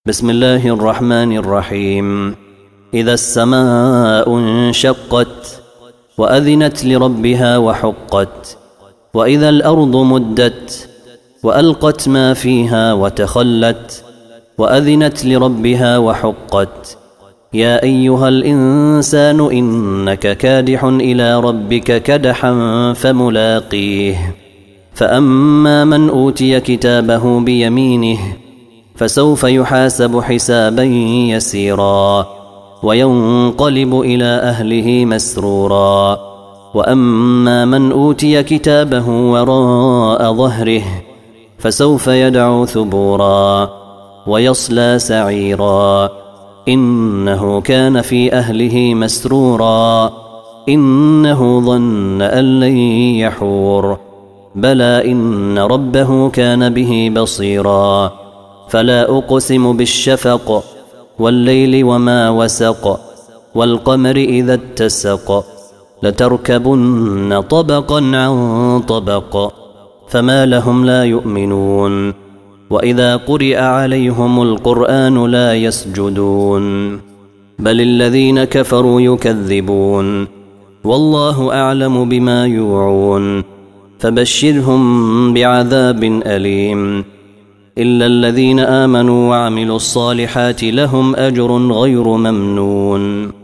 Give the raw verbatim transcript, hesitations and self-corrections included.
بسم الله الرحمن الرحيم. إذا السماء انشقت وأذنت لربها وحقت وإذا الأرض مدت وألقت ما فيها وتخلت وأذنت لربها وحقت. يا أيها الإنسان إنك كادح إلى ربك كدحا فملاقيه. فأما من أوتي كتابه بيمينه فسوف يحاسب حسابا يسيرا وينقلب إلى أهله مسرورا. وأما من أوتي كتابه وراء ظهره فسوف يدعو ثبورا ويصلى سعيرا إنه كان في أهله مسرورا إنه ظن أن لن يحور بلى إن ربه كان به بصيرا. فلا أقسم بالشفق والليل وما وسق والقمر إذا اتسق لتركبن طبقا عن طبق فما لهم لا يؤمنون. وإذا قرئ عليهم القرآن لا يسجدون بل الذين كفروا يكذبون والله أعلم بما يوعون فبشرهم بعذاب أليم إلا الذين آمنوا وعملوا الصالحات لهم أجر غير ممنون.